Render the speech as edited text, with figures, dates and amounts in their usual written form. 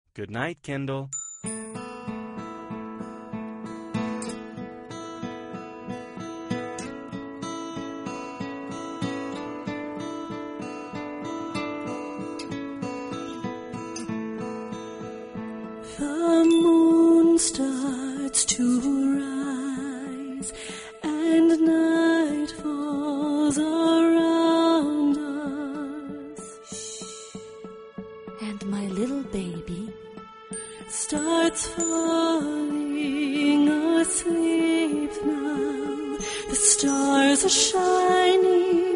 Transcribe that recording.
Good night, Kendall. The moon starts to rise, and night falls around us. And my little baby starts falling asleep now. The stars are shining